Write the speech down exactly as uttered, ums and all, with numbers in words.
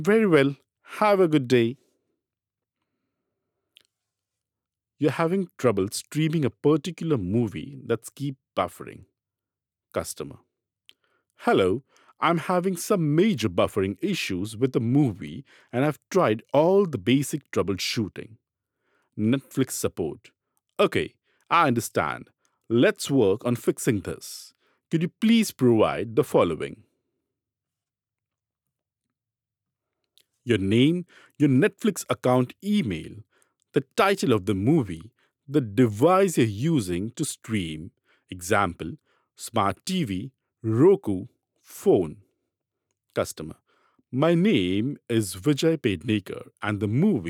Very well. Have a good day. You're having trouble streaming a particular movie that's keep buffering. Customer. Hello, I'm having some major buffering issues with the movie and I've tried all the basic troubleshooting. Netflix support. Okay, I understand. Let's work on fixing this. Could you please provide the following: your name, your Netflix account email, the title of the movie, the device you're using to stream, example, smart T V, Roku, phone. Customer. My name is Vijay Pednekar and the movie